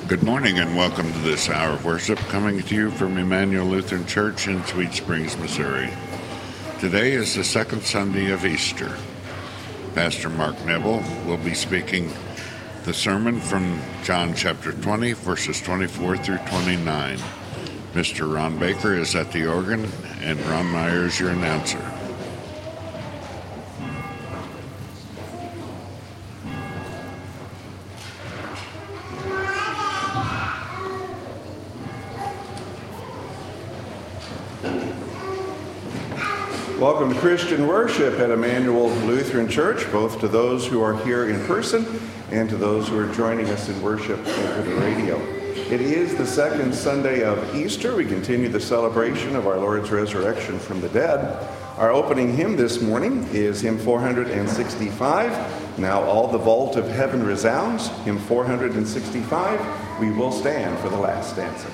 Good morning and welcome to this hour of worship coming to you from Emmanuel Lutheran Church in Sweet Springs, Missouri. Today is the second Sunday of Easter. Pastor Mark Neville will be speaking the sermon from John chapter 20, verses 24 through 29. Mr. Ron Baker is at the organ, and Ron Meyer is your announcer. Welcome to Christian worship at Emmanuel Lutheran Church, both to those who are here in person and to those who are joining us in worship over the radio. It is the second Sunday of Easter. We continue the celebration of our Lord's resurrection from the dead. Our opening hymn this morning is hymn 465, Now All the Vault of Heaven Resounds. Hymn 465, we will stand for the last stanza.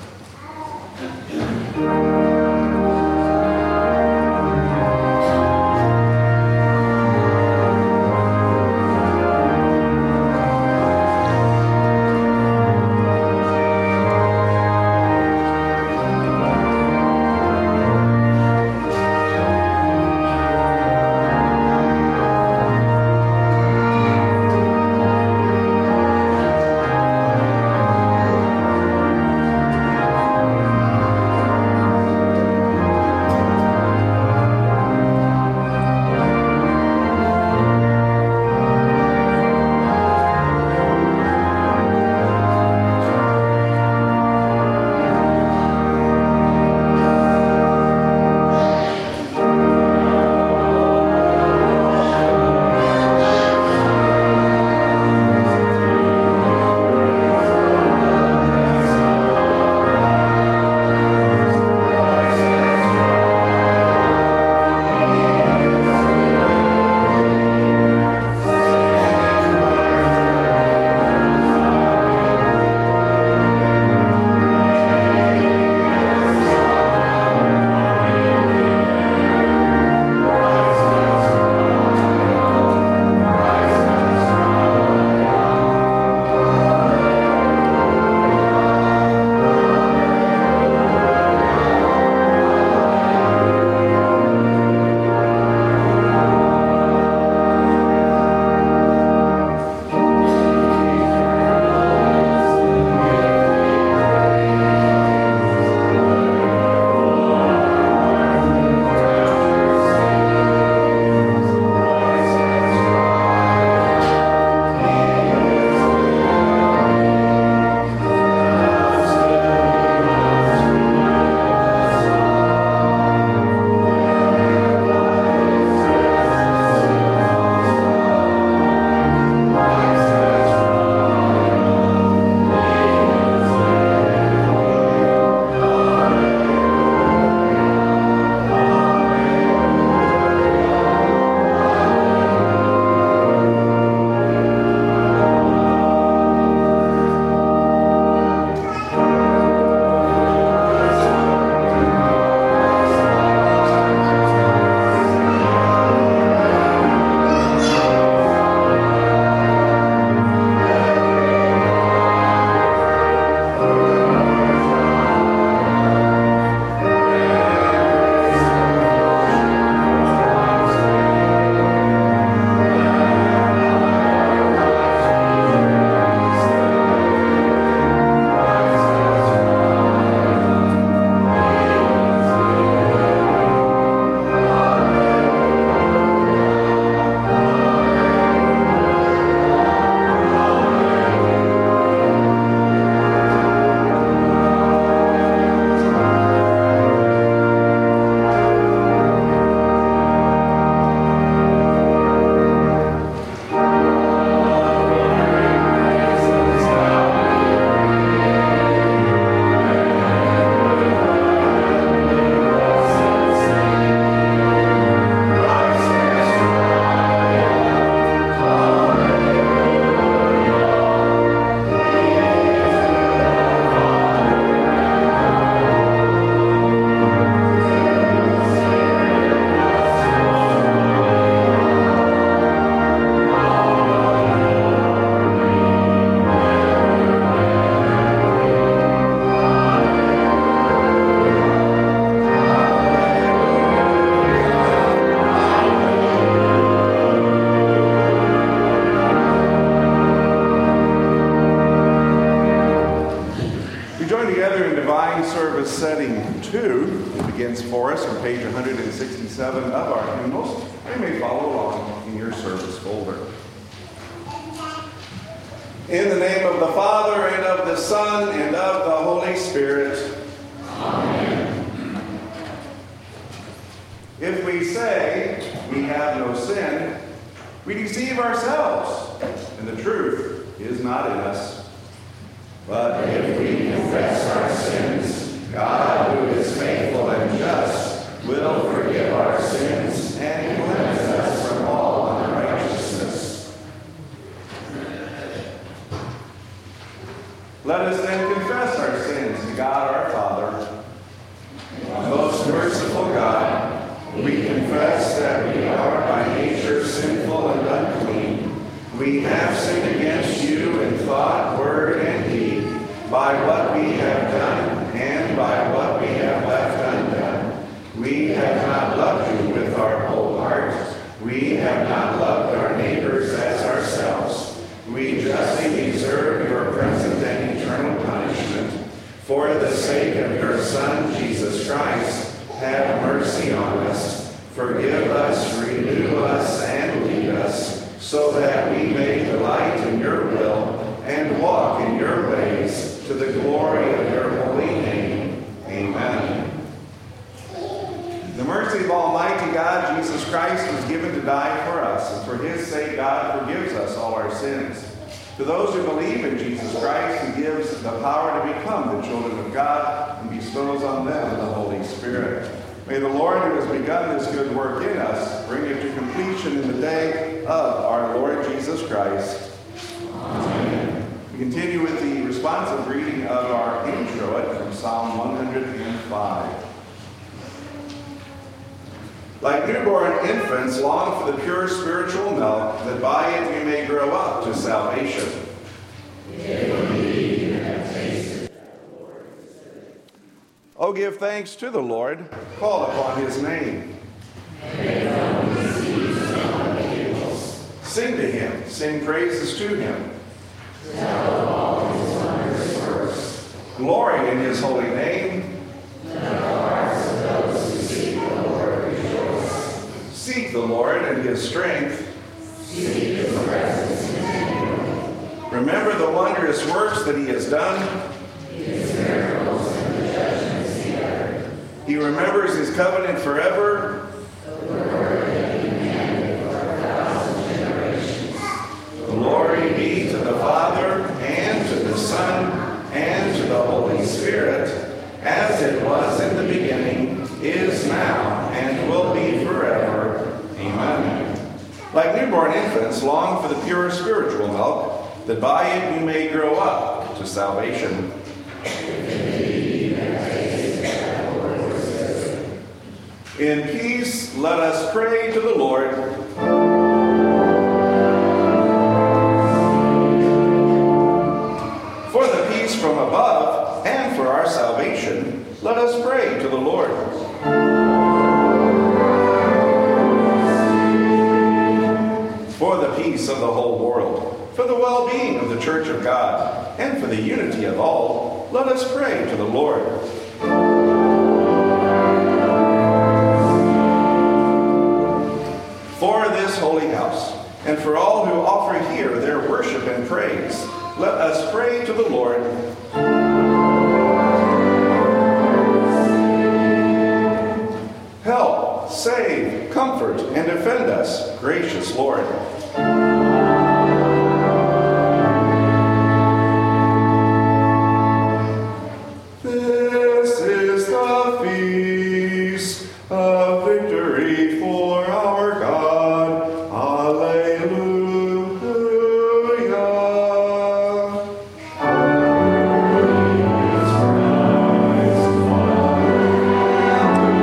for us from page 167 of our hymnals. You may follow along in your service folder. In the name of the Father, and of the Son, and of the Holy Spirit. Amen. If we say we have no sin, we deceive ourselves, and the truth is not in us. But if we confess our sins, God, who is faithful and just, will forgive our sins and cleanse us from all unrighteousness. Let us then confess our sins to God our Father. Most merciful God, we confess that we are by nature sinful and unclean. We have sinned against you in thought, word, and deed, by what we have done and by what we have left undone. We have not loved you with our whole heart. We have not loved our neighbors as ourselves. We justly deserve your present and eternal punishment. For the sake of your Son, Jesus Christ, have mercy on us. Forgive us, renew us, and lead us, so that we may delight in your will and walk in your ways to the glory of your holy name. Amen. The mercy of Almighty God, Jesus Christ, was given to die for us, and for his sake God forgives us all our sins. To those who believe in Jesus Christ, he gives the power to become the children of God and bestows on them the Holy Spirit. May the Lord, who has begun this good work in us, bring it to completion in the day of our Lord Jesus Christ. Amen. We continue with the responsive reading of our introit from Psalm 105. Like newborn infants, long for the pure spiritual milk, that by it we may grow up to salvation. Oh, give thanks to the Lord. Call upon his name. Sing to him. Sing praises to him. Tell of all his wondrous works. Glory in his holy name. Let the hearts of those who seek the Lord rejoice. Seek the Lord and his strength. Seek his presence continually. Remember the wondrous works that he has done. His miracles and the judgments he uttered. He remembers his covenant forever. The word that he commanded for 1,000 generations. Glory be to the Father, and to the Son, and to the Holy Spirit, as it was in the beginning, is now, and will be forever. Amen. Like newborn infants, long for the pure spiritual milk, that by it we may grow up to salvation. In peace, let us pray to the Lord. For the peace from above, and for our salvation, let us pray to the Lord. For the peace of the whole world, for the well-being of the Church of God, and for the unity of all, let us pray to the Lord. For this holy house, and for all who offer here their worship and praise, let us pray to the Lord. Help, save, comfort, and defend us, gracious Lord. This is the feast of victory for our God. Alleluia.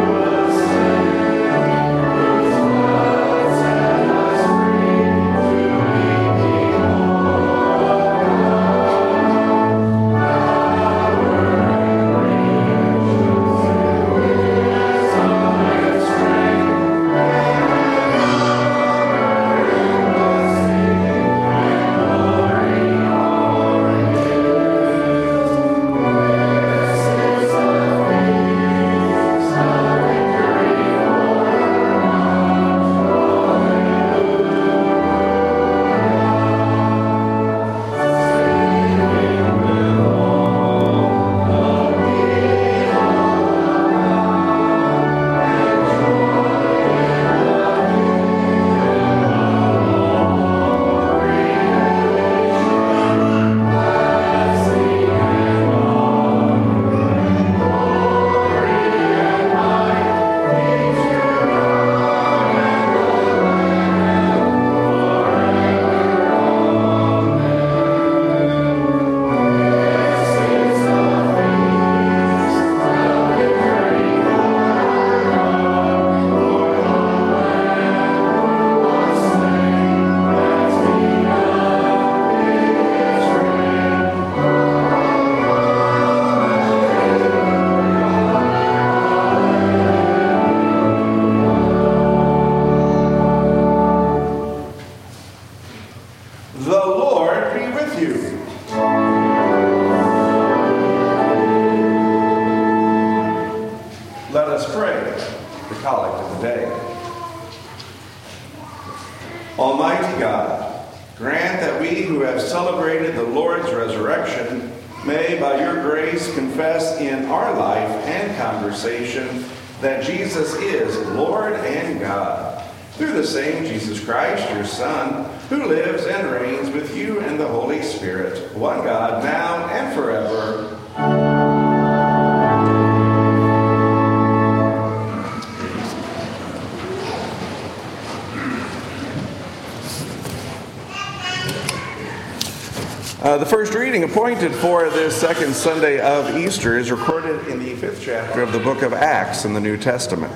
To The Lord be with you. Let us pray the collect of the day. Almighty God, grant that we who have celebrated the Lord's resurrection may, by your grace, confess in our life and conversation that Jesus is Lord and God. Through the same Jesus Christ, your Son, who lives and reigns with you and the Holy Spirit, one God, now and forever. The first reading appointed for this second Sunday of Easter is recorded in the 5th chapter of the book of Acts in the New Testament.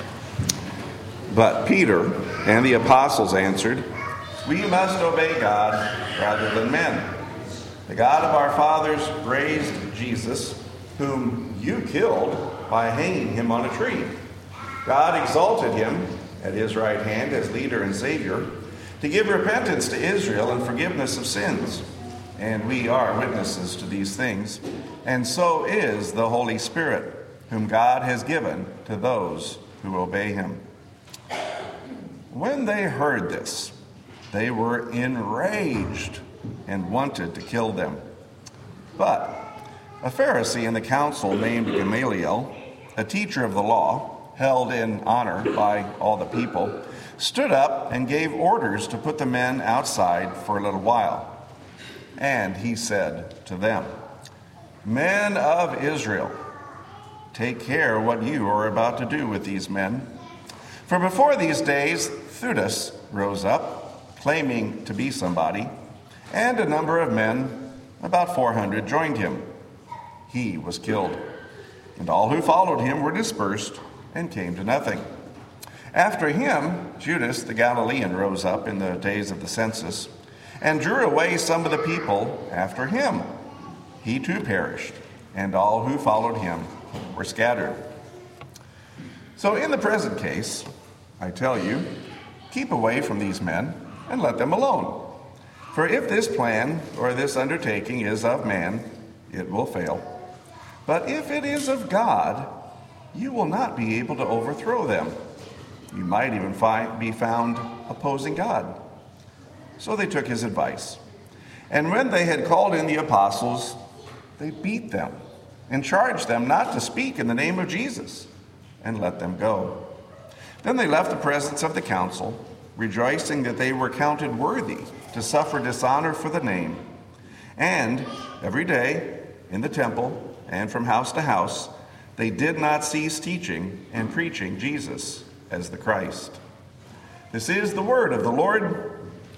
But Peter and the apostles answered, "We must obey God rather than men. The God of our fathers raised Jesus, whom you killed by hanging him on a tree. God exalted him at his right hand as leader and Savior to give repentance to Israel and forgiveness of sins. And we are witnesses to these things, and so is the Holy Spirit, whom God has given to those who obey him." When they heard this, they were enraged and wanted to kill them. But a Pharisee in the council named Gamaliel, a teacher of the law, held in honor by all the people, stood up and gave orders to put the men outside for a little while. And he said to them, "Men of Israel, take care what you are about to do with these men. For before these days, Theudas rose up, claiming to be somebody, and a number of men, about 400, joined him. He was killed, and all who followed him were dispersed and came to nothing. After him, Judas the Galilean rose up in the days of the census, and drew away some of the people after him. He too perished, and all who followed him were scattered. So in the present case, I tell you, keep away from these men and let them alone. For if this plan or this undertaking is of man, it will fail. But if it is of God, you will not be able to overthrow them. You might even be found opposing God." So they took his advice. And when they had called in the apostles, they beat them and charged them not to speak in the name of Jesus, and let them go. Then they left the presence of the council, rejoicing that they were counted worthy to suffer dishonor for the name. And every day in the temple and from house to house, they did not cease teaching and preaching Jesus as the Christ. This is the word of the Lord.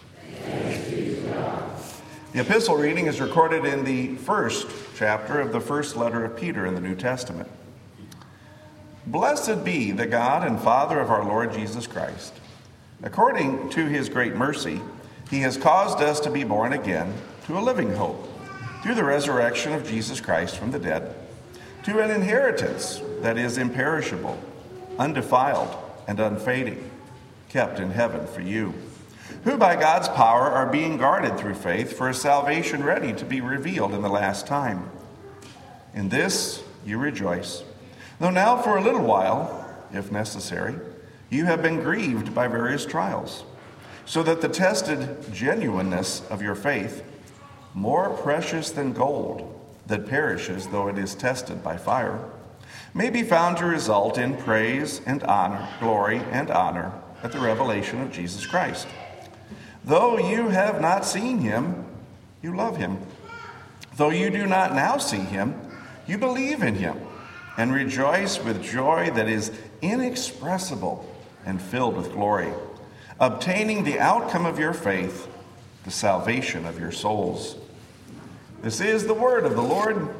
The epistle reading is recorded in the 1st chapter of the first letter of Peter in the New Testament. Blessed be the God and Father of our Lord Jesus Christ. According to his great mercy, he has caused us to be born again to a living hope, through the resurrection of Jesus Christ from the dead, to an inheritance that is imperishable, undefiled, and unfading, kept in heaven for you, who by God's power are being guarded through faith for a salvation ready to be revealed in the last time. In this you rejoice, though now for a little while, if necessary, you have been grieved by various trials, so that the tested genuineness of your faith, more precious than gold that perishes though it is tested by fire, may be found to result in praise and honor, glory and honor at the revelation of Jesus Christ. Though you have not seen him, you love him. Though you do not now see him, you believe in him and rejoice with joy that is inexpressible and filled with glory, obtaining the outcome of your faith, the salvation of your souls. This is the word of the Lord.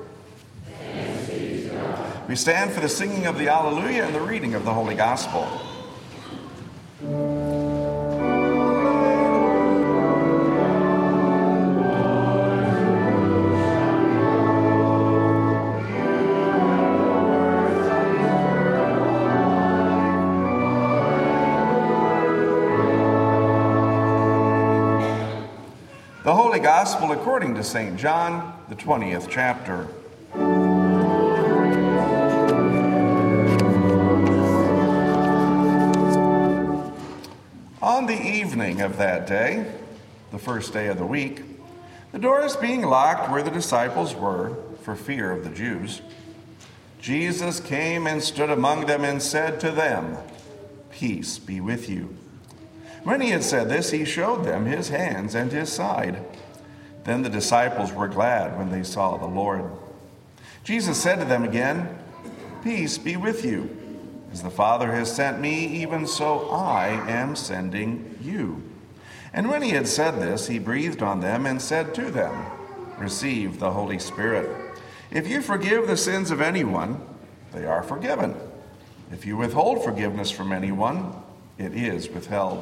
We stand for the singing of the Alleluia and the reading of the Holy Gospel. The Holy Gospel according to St. John, the 20th chapter. On the evening of that day, the first day of the week, the doors being locked where the disciples were for fear of the Jews, Jesus came and stood among them and said to them, "Peace be with you." When he had said this, he showed them his hands and his side. Then the disciples were glad when they saw the Lord. Jesus said to them again, "Peace be with you. As the Father has sent me, even so I am sending you." And when he had said this, he breathed on them and said to them, "Receive the Holy Spirit. If you forgive the sins of anyone, they are forgiven. If you withhold forgiveness from anyone, it is withheld."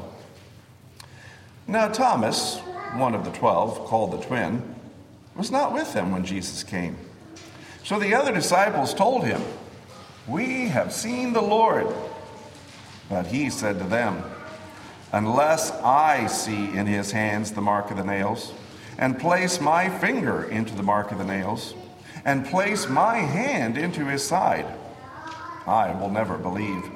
Now Thomas, one of the 12, called the twin, was not with them when Jesus came. So the other disciples told him, "We have seen the Lord." But he said to them, "Unless I see in his hands the mark of the nails, and place my finger into the mark of the nails, and place my hand into his side, I will never believe."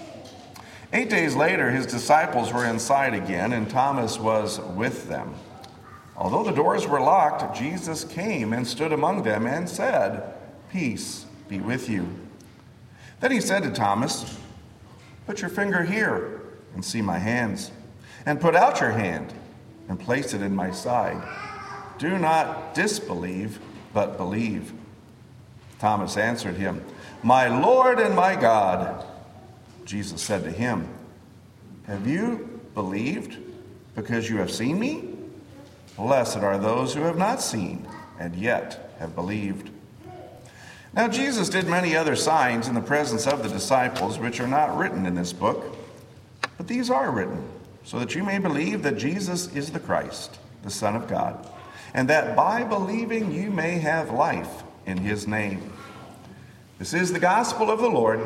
8 days later, his disciples were inside again, and Thomas was with them. Although the doors were locked, Jesus came and stood among them and said, "Peace be with you." Then he said to Thomas, "Put your finger here and see my hands, and put out your hand and place it in my side. Do not disbelieve, but believe." Thomas answered him, "My Lord and my God." Jesus said to him, "Have you believed because you have seen me? Blessed are those who have not seen and yet have believed." Now Jesus did many other signs in the presence of the disciples, which are not written in this book, but these are written, so that you may believe that Jesus is the Christ, the Son of God, and that by believing you may have life in his name. This is the gospel of the Lord.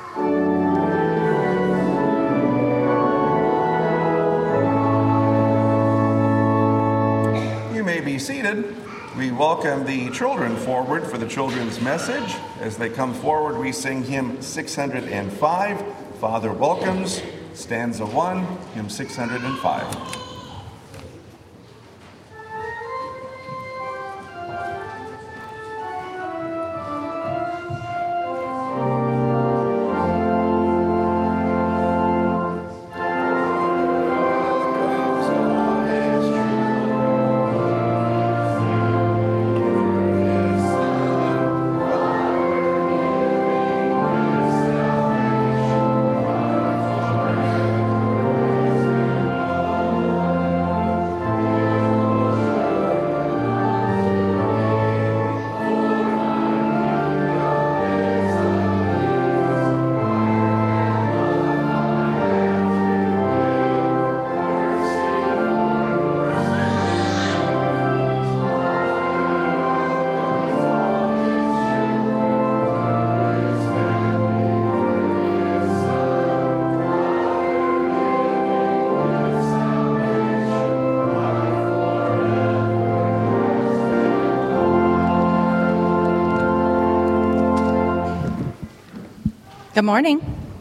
You may be seated. We welcome the children forward for the children's message. As they come forward, we sing hymn 605, "Father Welcomes," stanza 1, hymn 605. Good morning.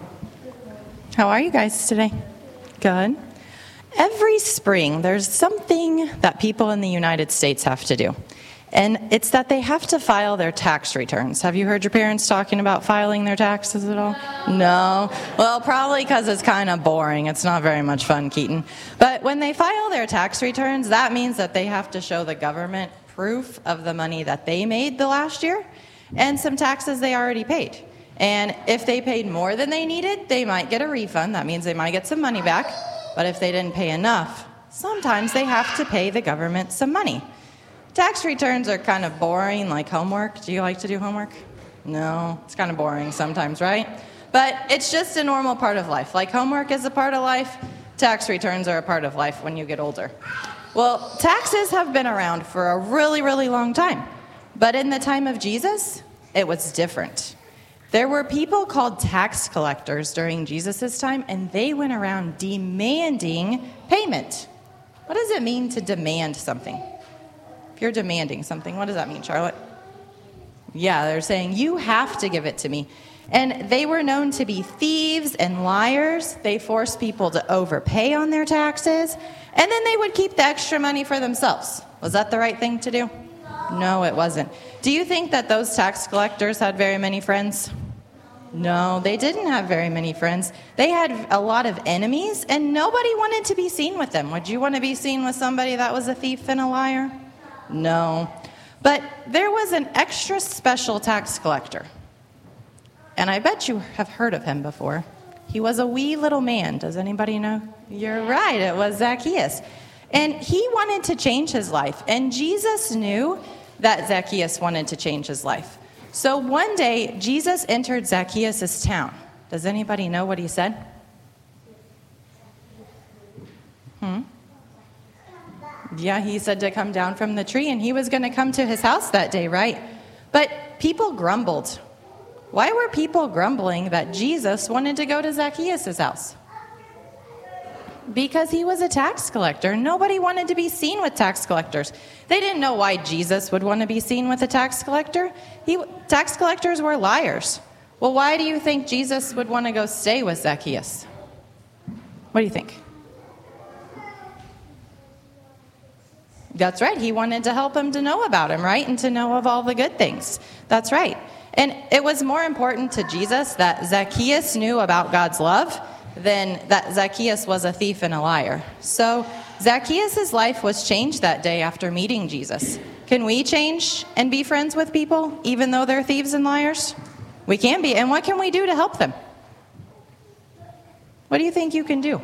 How are you guys today? Good. Every spring, there's something that people in the United States have to do. And it's that they have to file their tax returns. Have you heard your parents talking about filing their taxes at all? No? Well, probably because it's kind of boring. It's not very much fun, Keaton. But when they file their tax returns, that means that they have to show the government proof of the money that they made the last year and some taxes they already paid. And if they paid more than they needed, they might get a refund. That means they might get some money back. But if they didn't pay enough, sometimes they have to pay the government some money. Tax returns are kind of boring, like homework. Do you like to do homework? No, it's kind of boring sometimes, right? But it's just a normal part of life. Like homework is a part of life, tax returns are a part of life when you get older. Well, taxes have been around for a really, really long time. But in the time of Jesus, it was different. There were people called tax collectors during Jesus' time, and they went around demanding payment. What does it mean to demand something? If you're demanding something, what does that mean, Charlotte? Yeah, they're saying, you have to give it to me. And they were known to be thieves and liars. They forced people to overpay on their taxes, and then they would keep the extra money for themselves. Was that the right thing to do? No, it wasn't. Do you think that those tax collectors had very many friends? No, they didn't have very many friends. They had a lot of enemies, and nobody wanted to be seen with them. Would you want to be seen with somebody that was a thief and a liar? No. But there was an extra special tax collector. And I bet you have heard of him before. He was a wee little man. Does anybody know? You're right, it was Zacchaeus. And he wanted to change his life. And Jesus knew that Zacchaeus wanted to change his life. So one day, Jesus entered Zacchaeus' town. Does anybody know what he said? Yeah, he said to come down from the tree, and he was going to come to his house that day, right? But people grumbled. Why were people grumbling that Jesus wanted to go to Zacchaeus' house? Because he was a tax collector. Nobody wanted to be seen with tax collectors. They didn't know why Jesus would want to be seen with a tax collector. Tax collectors were liars. Well, why do you think Jesus would want to go stay with Zacchaeus? What do you think? That's right. He wanted to help him to know about him, right? And to know of all the good things. That's right. And it was more important to Jesus that Zacchaeus knew about God's love than that Zacchaeus was a thief and a liar. So Zacchaeus' life was changed that day after meeting Jesus. Can we change and be friends with people even though they're thieves and liars? We can be. And what can we do to help them? What do you think you can do?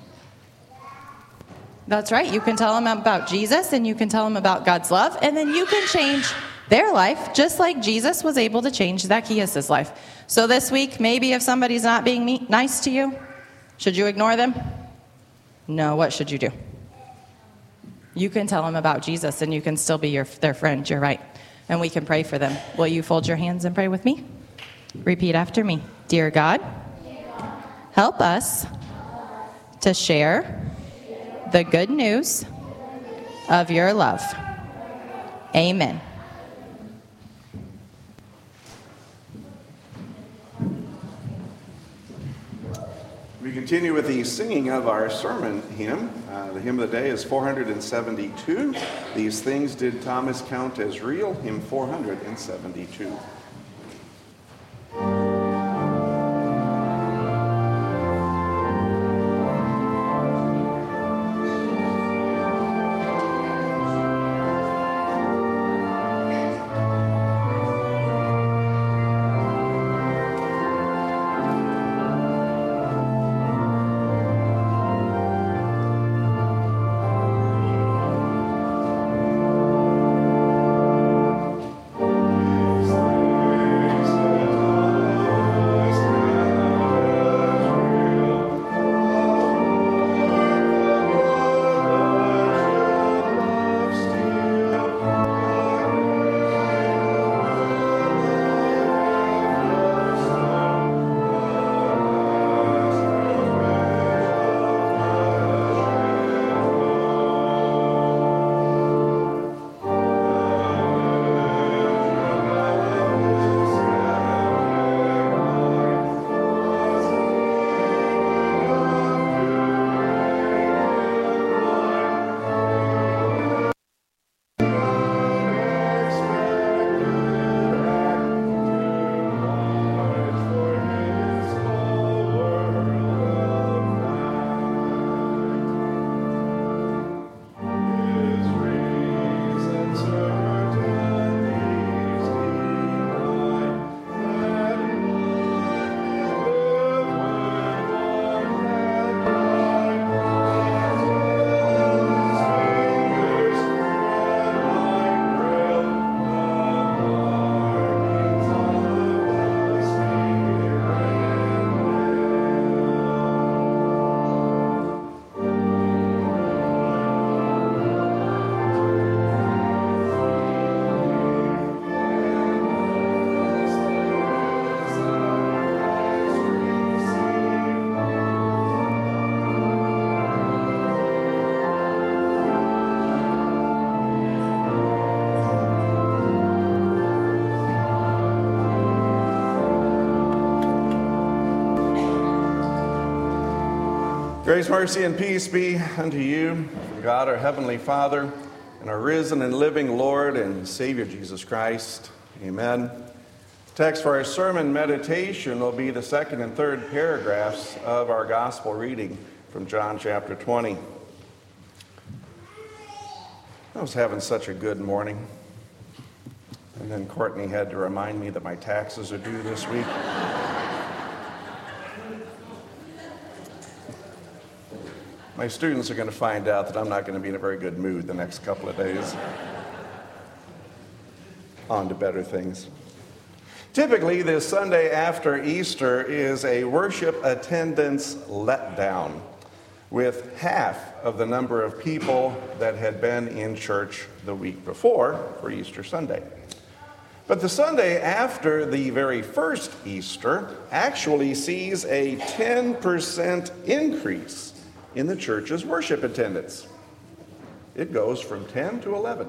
That's right. You can tell them about Jesus, and you can tell them about God's love, and then you can change their life just like Jesus was able to change Zacchaeus' life. So this week, maybe if somebody's not being nice to you, should you ignore them? No, what should you do? You can tell them about Jesus, and you can still be their friend. You're right. And we can pray for them. Will you fold your hands and pray with me? Repeat after me. Dear God, help us to share the good news of your love. Amen. We continue with the singing of our sermon hymn. The hymn of the day is 472. These things did Thomas count as real, hymn 472. Grace, mercy, and peace be unto you from God our Heavenly Father and our risen and living Lord and Savior Jesus Christ. Amen. The text for our sermon meditation will be the second and third paragraphs of our gospel reading from John chapter 20. I was having such a good morning. And then Courtney had to remind me that my taxes are due this week. My students are going to find out that I'm not going to be in a very good mood the next couple of days. On to better things. Typically, this Sunday after Easter is a worship attendance letdown, with half of the number of people that had been in church the week before for Easter Sunday. But the Sunday after the very first Easter actually sees a 10% increase in the church's worship attendance. It goes from 10 to 11.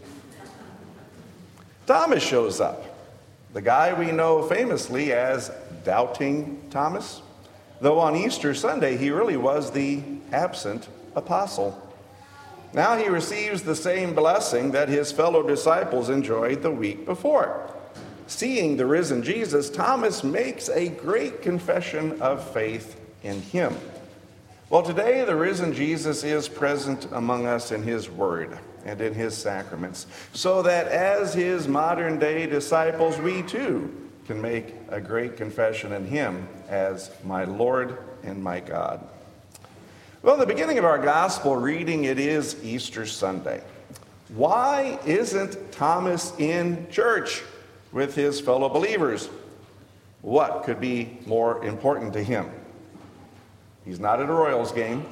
Thomas shows up, the guy we know famously as Doubting Thomas, though on Easter Sunday he really was the absent apostle. Now he receives the same blessing that his fellow disciples enjoyed the week before. Seeing the risen Jesus, Thomas makes a great confession of faith in him. Well, today the risen Jesus is present among us in his word and in his sacraments, so that as his modern day disciples, we too can make a great confession in him as my Lord and my God. Well, the beginning of our gospel reading, it is Easter Sunday. Why isn't Thomas in church with his fellow believers? What could be more important to him? He's not at a Royals game.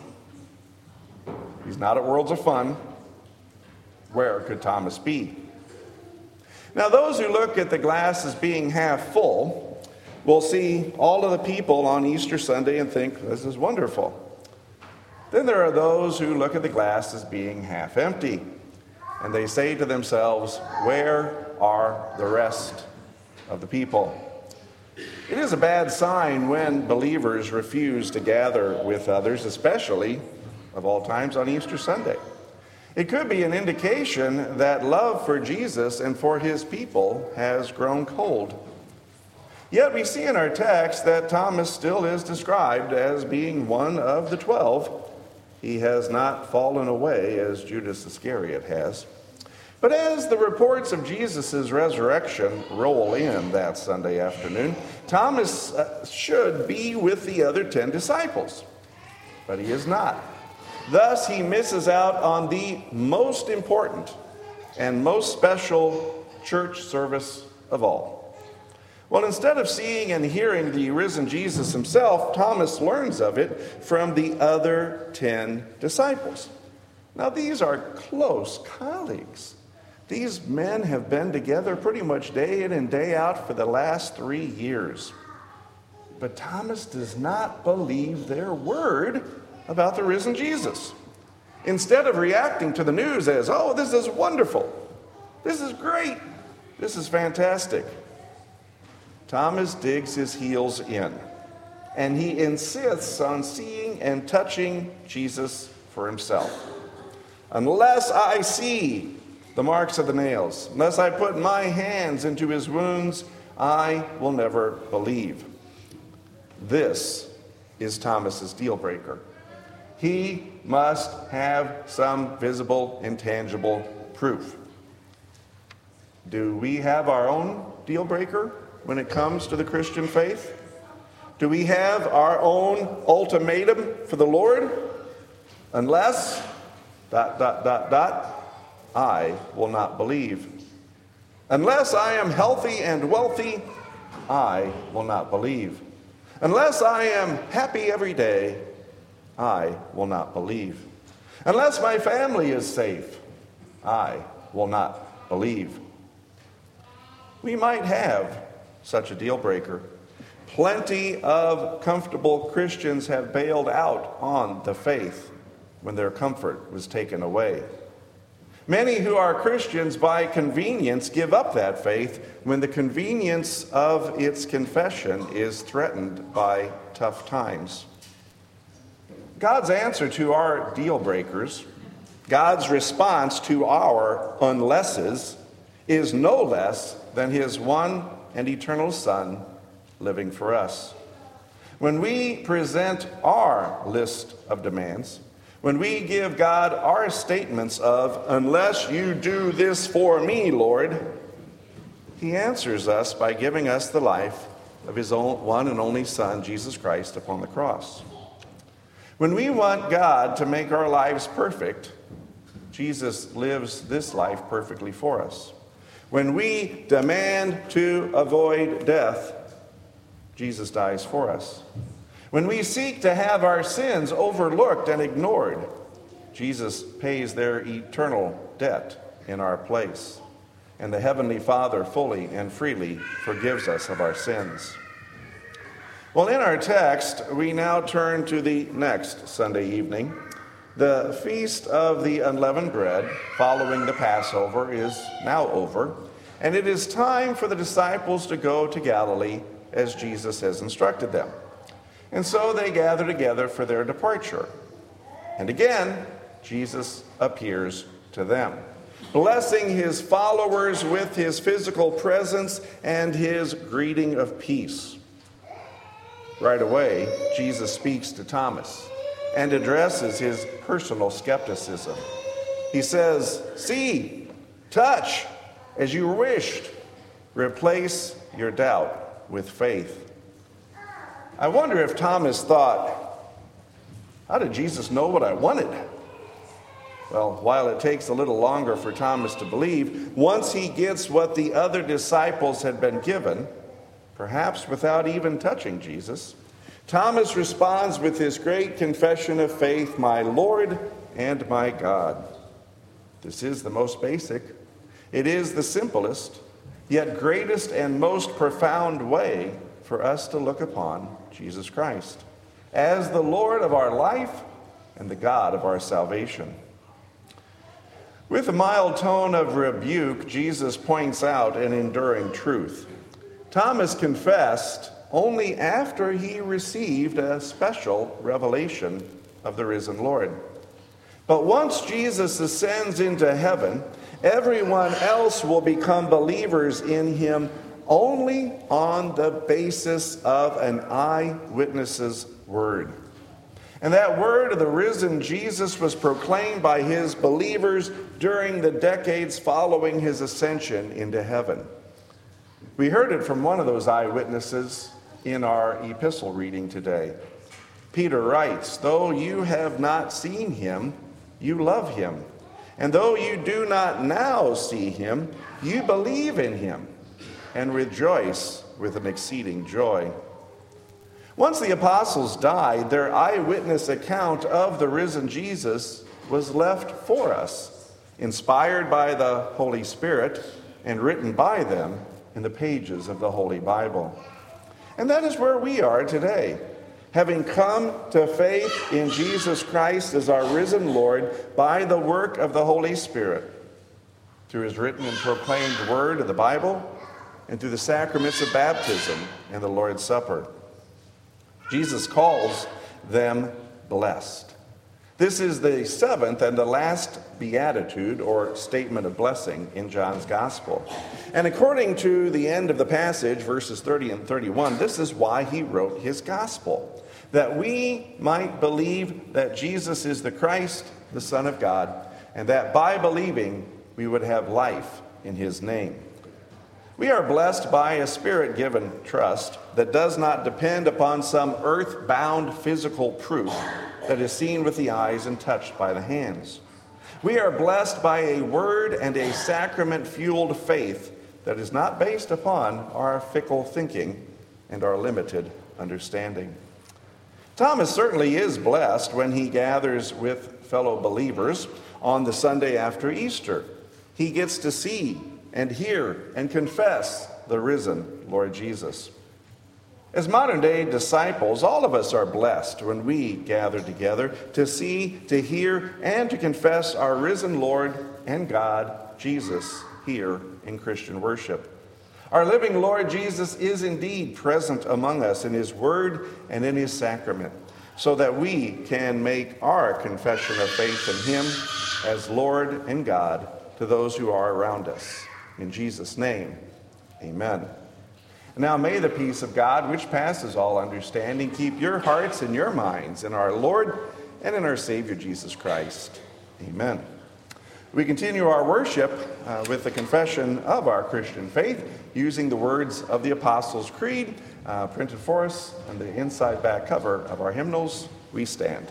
He's not at Worlds of Fun. Where could Thomas be? Now, those who look at the glass as being half full will see all of the people on Easter Sunday and think, this is wonderful. Then there are those who look at the glass as being half empty, and they say to themselves, where are the rest of the people? It is a bad sign when believers refuse to gather with others, especially, of all times, on Easter Sunday. It could be an indication that love for Jesus and for his people has grown cold. Yet we see in our text that Thomas still is described as being one of the 12. He has not fallen away as Judas Iscariot has. But as the reports of Jesus' resurrection roll in that Sunday afternoon, Thomas should be with the other 10 disciples, but he is not. Thus, he misses out on the most important and most special church service of all. Well, instead of seeing and hearing the risen Jesus himself, Thomas learns of it from the other 10 disciples. Now, these are close colleagues. These men have been together pretty much day in and day out for the last 3 years. But Thomas does not believe their word about the risen Jesus. Instead of reacting to the news as, oh, this is wonderful, this is great, this is fantastic, Thomas digs his heels in, and he insists on seeing and touching Jesus for himself. Unless I see the marks of the nails, unless I put my hands into his wounds, I will never believe. This is Thomas's deal breaker. He must have some visible, intangible proof. Do we have our own deal breaker when it comes to the Christian faith? Do we have our own ultimatum for the Lord? Unless, ... I will not believe. Unless I am healthy and wealthy, I will not believe. Unless I am happy every day, I will not believe. Unless my family is safe, I will not believe. We might have such a deal breaker. Plenty of comfortable Christians have bailed out on the faith when their comfort was taken away. Many who are Christians by convenience give up that faith when the convenience of its confession is threatened by tough times. God's answer to our deal breakers, God's response to our unlesses, is no less than his one and eternal Son living for us. When we present our list of demands, when we give God our statements of, unless you do this for me, Lord, he answers us by giving us the life of his own one and only Son, Jesus Christ, upon the cross. When we want God to make our lives perfect, Jesus lives this life perfectly for us. When we demand to avoid death, Jesus dies for us. When we seek to have our sins overlooked and ignored, Jesus pays their eternal debt in our place. And the Heavenly Father fully and freely forgives us of our sins. Well, in our text, we now turn to the next Sunday evening. The Feast of the Unleavened Bread, following the Passover, is now over, and it is time for the disciples to go to Galilee as Jesus has instructed them. And so they gather together for their departure. And again, Jesus appears to them, blessing his followers with his physical presence and his greeting of peace. Right away, Jesus speaks to Thomas and addresses his personal skepticism. He says, "See, touch, as you wished. Replace your doubt with faith." I wonder if Thomas thought, how did Jesus know what I wanted? Well, while it takes a little longer for Thomas to believe, once he gets what the other disciples had been given, perhaps without even touching Jesus, Thomas responds with his great confession of faith, "My Lord and my God." This is the most basic. It is the simplest, yet greatest and most profound way for us to look upon Jesus Christ as the Lord of our life and the God of our salvation. With a mild tone of rebuke, Jesus points out an enduring truth. Thomas confessed only after he received a special revelation of the risen Lord. But once Jesus ascends into heaven, everyone else will become believers in him only on the basis of an eyewitness's word. And that word of the risen Jesus was proclaimed by his believers during the decades following his ascension into heaven. We heard it from one of those eyewitnesses in our epistle reading today. Peter writes, "Though you have not seen him, you love him. And though you do not now see him, you believe in him and rejoice with an exceeding joy." Once the apostles died, their eyewitness account of the risen Jesus was left for us, inspired by the Holy Spirit and written by them in the pages of the Holy Bible. And that is where we are today, having come to faith in Jesus Christ as our risen Lord by the work of the Holy Spirit, through his written and proclaimed word of the Bible, and through the sacraments of baptism and the Lord's Supper. Jesus calls them blessed. This is the seventh and the last beatitude or statement of blessing in John's Gospel. And according to the end of the passage, verses 30 and 31, this is why he wrote his Gospel, that we might believe that Jesus is the Christ, the Son of God, and that by believing we would have life in his name. We are blessed by a Spirit-given trust that does not depend upon some earth-bound physical proof that is seen with the eyes and touched by the hands. We are blessed by a word and a sacrament-fueled faith that is not based upon our fickle thinking and our limited understanding. Thomas certainly is blessed when he gathers with fellow believers on the Sunday after Easter. He gets to see and hear and confess the risen Lord Jesus. As modern-day disciples, all of us are blessed when we gather together to see, to hear, and to confess our risen Lord and God, Jesus, here in Christian worship. Our living Lord Jesus is indeed present among us in his word and in his sacrament. so that we can make our confession of faith in him as Lord and God to those who are around us. In Jesus' name, amen. Now may the peace of God, which passes all understanding, keep your hearts and your minds in our Lord and in our Savior Jesus Christ. Amen. We continue our worship with the confession of our Christian faith using the words of the Apostles' Creed printed for us on the inside back cover of our hymnals. We stand.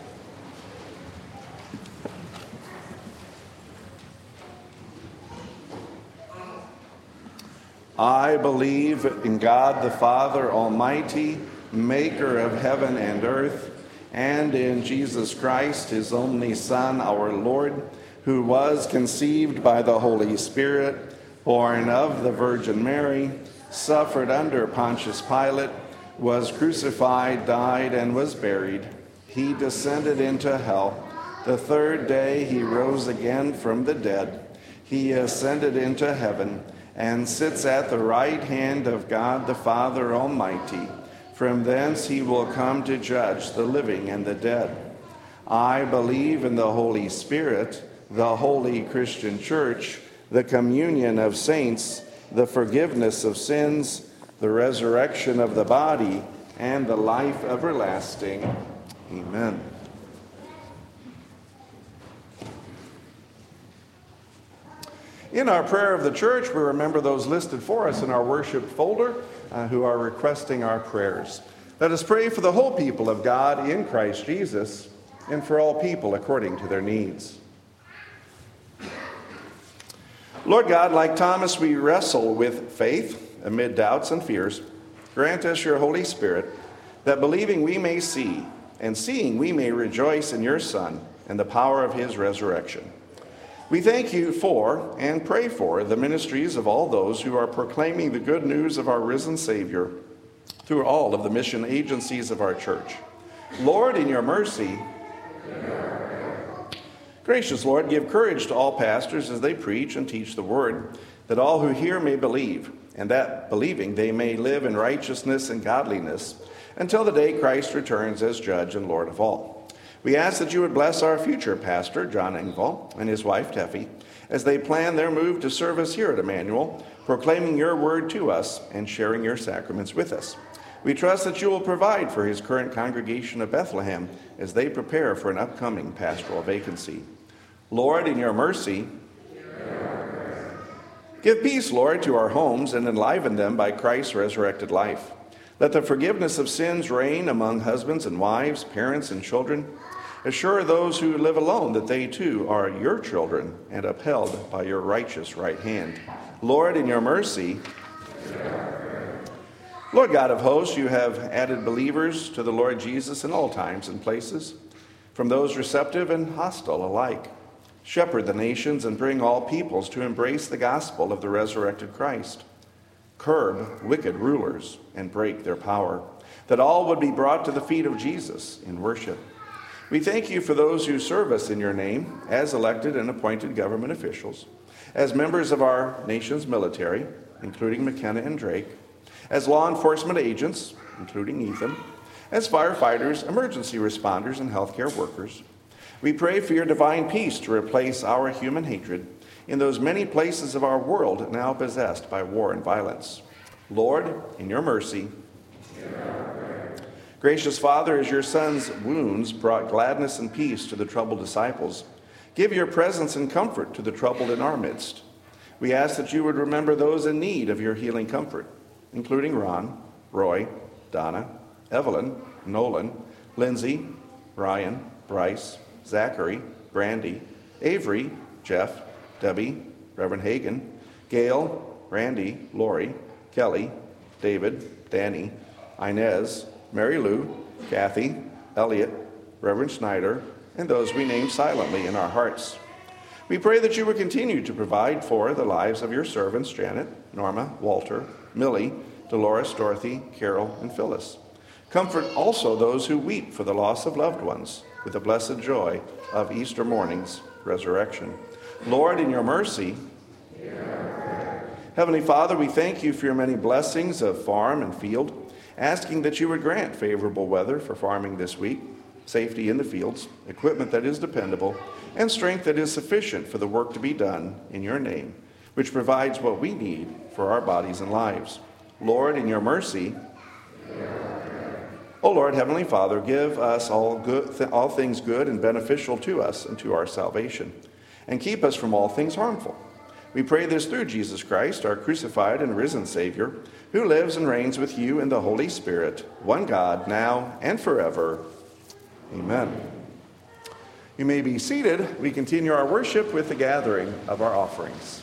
I believe in God the Father Almighty, maker of heaven and earth, and in Jesus Christ, his only Son, our Lord, who was conceived by the Holy Spirit, born of the Virgin Mary, suffered under Pontius Pilate, was crucified, died, and was buried. He descended into hell. The third day he rose again from the dead. He ascended into heaven and sits at the right hand of God the Father Almighty. From thence he will come to judge the living and the dead. I believe in the Holy Spirit, the holy Christian church, the communion of saints, the forgiveness of sins, the resurrection of the body, and the life everlasting. Amen. In our prayer of the church, we remember those listed for us in our worship folder who are requesting our prayers. Let us pray for the whole people of God in Christ Jesus and for all people according to their needs. Lord God, like Thomas, we wrestle with faith amid doubts and fears. Grant us your Holy Spirit, that believing we may see, and seeing we may rejoice in your Son and the power of his resurrection. We thank you for and pray for the ministries of all those who are proclaiming the good news of our risen Savior through all of the mission agencies of our church. Lord, in your mercy, gracious Lord, give courage to all pastors as they preach and teach the word, that all who hear may believe, and that, believing, they may live in righteousness and godliness until the day Christ returns as judge and Lord of all. We ask that you would bless our future pastor, John Engvall, and his wife, Teffy, as they plan their move to service here at Emmanuel, proclaiming your word to us and sharing your sacraments with us. We trust that you will provide for his current congregation of Bethlehem as they prepare for an upcoming pastoral vacancy. Lord, in your mercy, give peace, Lord, to our homes and enliven them by Christ's resurrected life. Let the forgiveness of sins reign among husbands and wives, parents and children. Assure those who live alone that they too are your children and upheld by your righteous right hand. Lord, in your mercy, Lord God of hosts, you have added believers to the Lord Jesus in all times and places, from those receptive and hostile alike. Shepherd the nations and bring all peoples to embrace the gospel of the resurrected Christ. Curb wicked rulers and break their power, that all would be brought to the feet of Jesus in worship. We thank you for those who serve us in your name as elected and appointed government officials, as members of our nation's military, including McKenna and Drake, as law enforcement agents, including Ethan, as firefighters, emergency responders, and healthcare workers. We pray for your divine peace to replace our human hatred in those many places of our world now possessed by war and violence. Lord, in your mercy, gracious Father, as your Son's wounds brought gladness and peace to the troubled disciples, give your presence and comfort to the troubled in our midst. We ask that you would remember those in need of your healing comfort, including Ron, Roy, Donna, Evelyn, Nolan, Lindsay, Ryan, Bryce, Zachary, Brandy, Avery, Jeff, Debbie, Reverend Hagan, Gail, Randy, Lori, Kelly, David, Danny, Inez, Mary Lou, Kathy, Elliot, Reverend Schneider, and those we name silently in our hearts. We pray that you would continue to provide for the lives of your servants, Janet, Norma, Walter, Millie, Dolores, Dorothy, Carol, and Phyllis. Comfort also those who weep for the loss of loved ones with the blessed joy of Easter morning's resurrection. Lord, in your mercy, Heavenly Father, we thank you for your many blessings of farm and field, asking that you would grant favorable weather for farming this week. safety in the fields, equipment that is dependable, and strength that is sufficient for the work to be done in your name, which provides what we need for our bodies and lives. Lord, in your mercy, O Lord, Heavenly Father, give us all things good and beneficial to us and to our salvation, and keep us from all things harmful. We pray this through Jesus Christ, our crucified and risen Savior, who lives and reigns with you in the Holy Spirit, one God, now and forever. Amen. You may be seated. We continue our worship with the gathering of our offerings.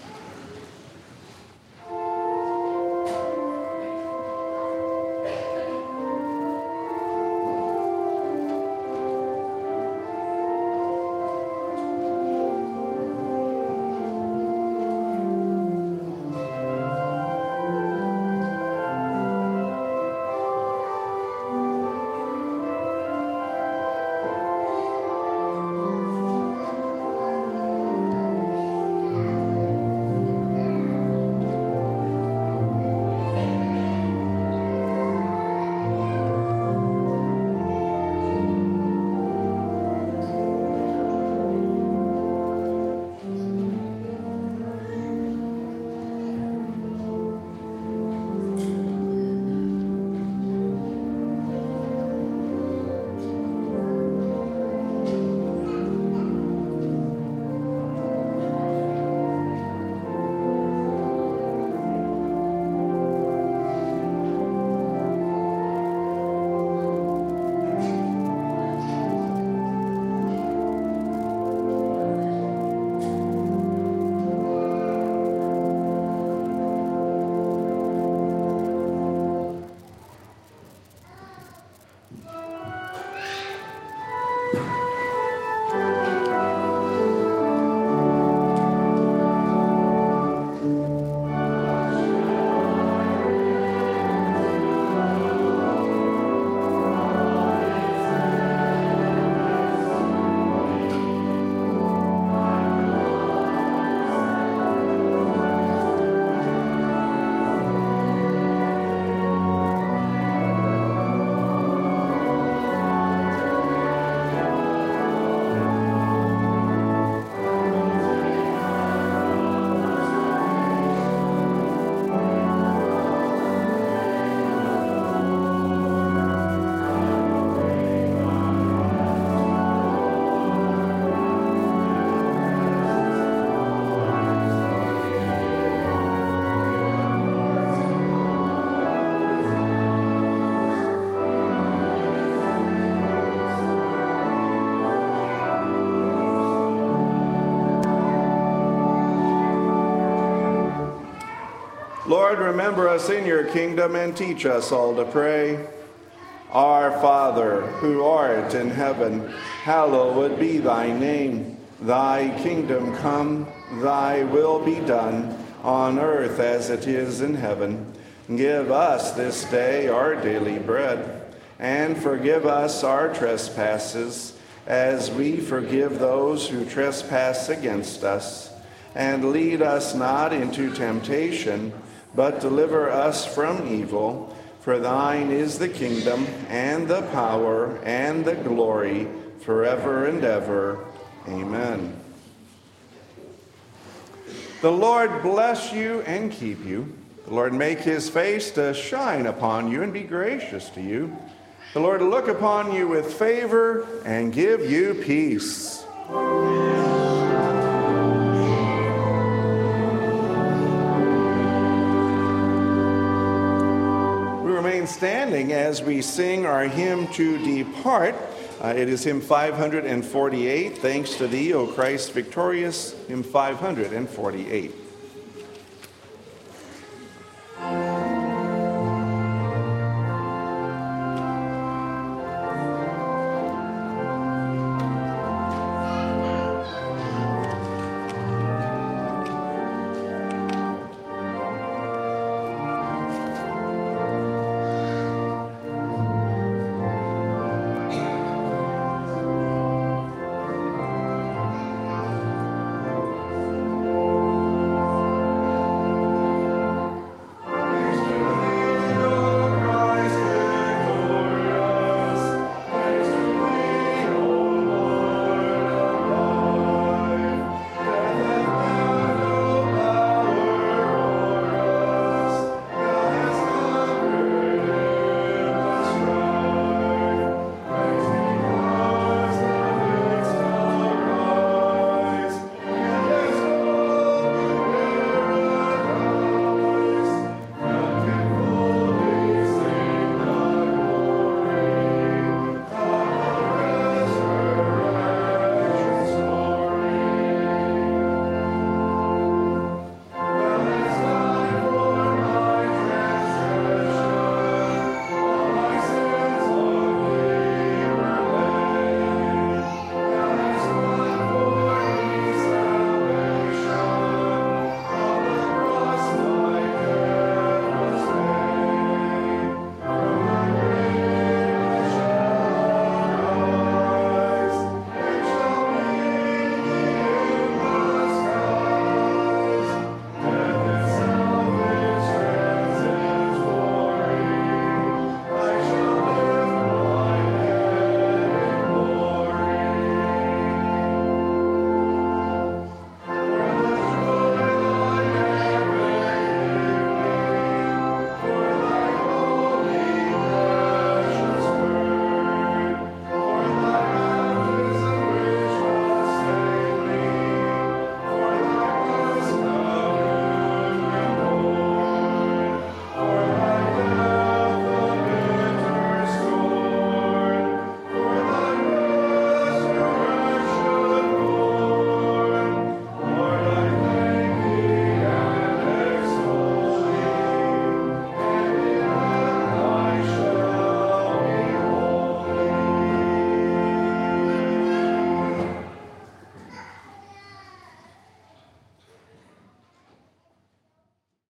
Lord, remember us in your kingdom and teach us all to pray. Our Father, who art in heaven, hallowed be thy name. Thy kingdom come, thy will be done, on earth as it is in heaven. Give us this day our daily bread, and forgive us our trespasses, as we forgive those who trespass against us. And lead us not into temptation, but deliver us from evil. For thine is the kingdom, and the power, and the glory, forever and ever. Amen. The Lord bless you and keep you. The Lord make his face to shine upon you and be gracious to you. The Lord look upon you with favor and give you peace. Standing as we sing our hymn to depart. It is hymn 548, Thanks to Thee, O Christ Victorious, hymn 548.